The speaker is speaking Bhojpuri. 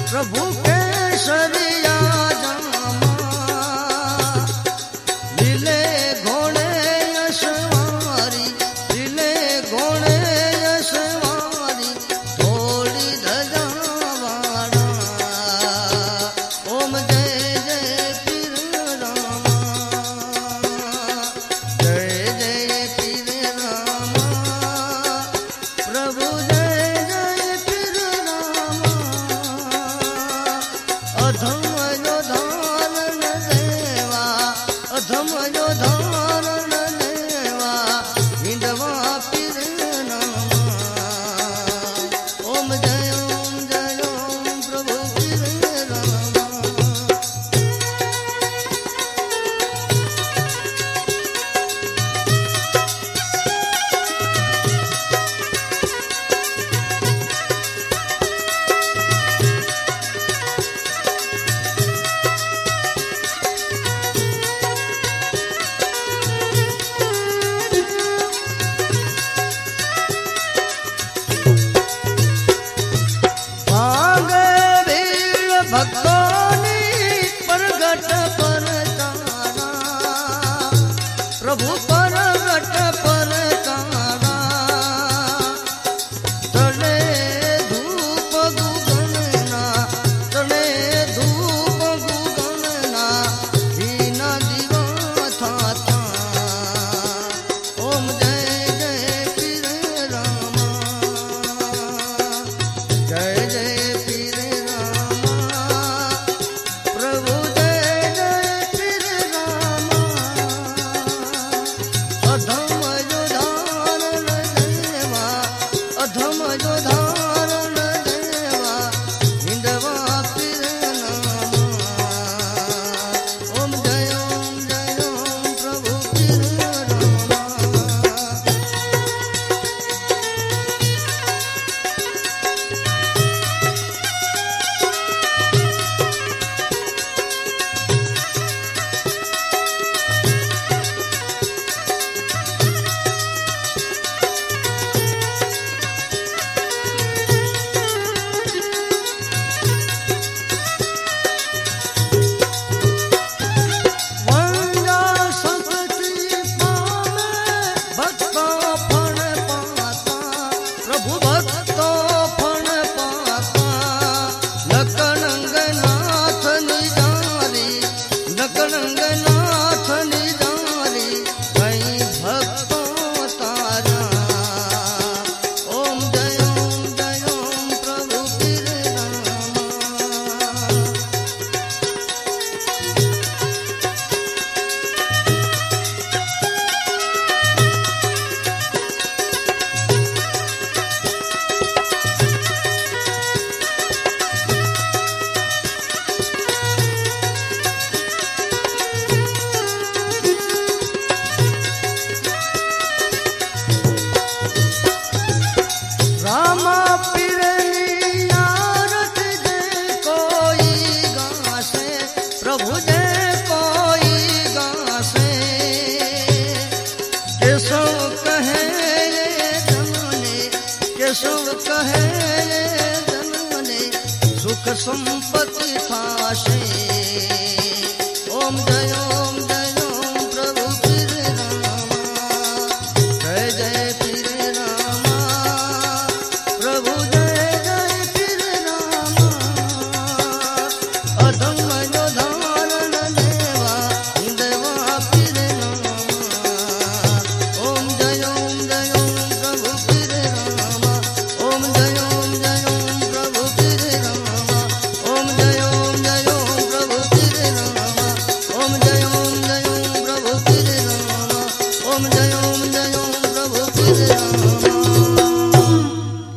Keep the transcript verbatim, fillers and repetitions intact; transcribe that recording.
प्रभु केसरिया जामा लीले घोड़े यशवारी लीले घोड़े यशवारी थोड़ी धजा वाड़ा ओम जय जय पीर रामा जय जय पीर रामा प्रभु जय जय पीर रामा अधम जो धारण देवा अधम जो धारण देवा हिंदवा पीर नामा ओम जय ओम जय ओम प्रभु पीर रामा भक्तोनी प्रगट पर तारा प्रभु प्रगट पर तारा तले धूप गुगनना तले धूप गुगनना दीना दीवा था ओम जय जय पीर रामा जय जय पीर प्रभु जय जय पीर रामा अधम जो धारण देवा अधम जो धारण देवा हिंदवा पीर नामा ओम जय ओम जय ओम प्रभु पीर रामा रामा पीरनी यारत जय कोई गासे प्रभु जय कोई गासे केशव कहे जनने केशव कहे जनने सुख संपत्ति थाशे ओम जय ओम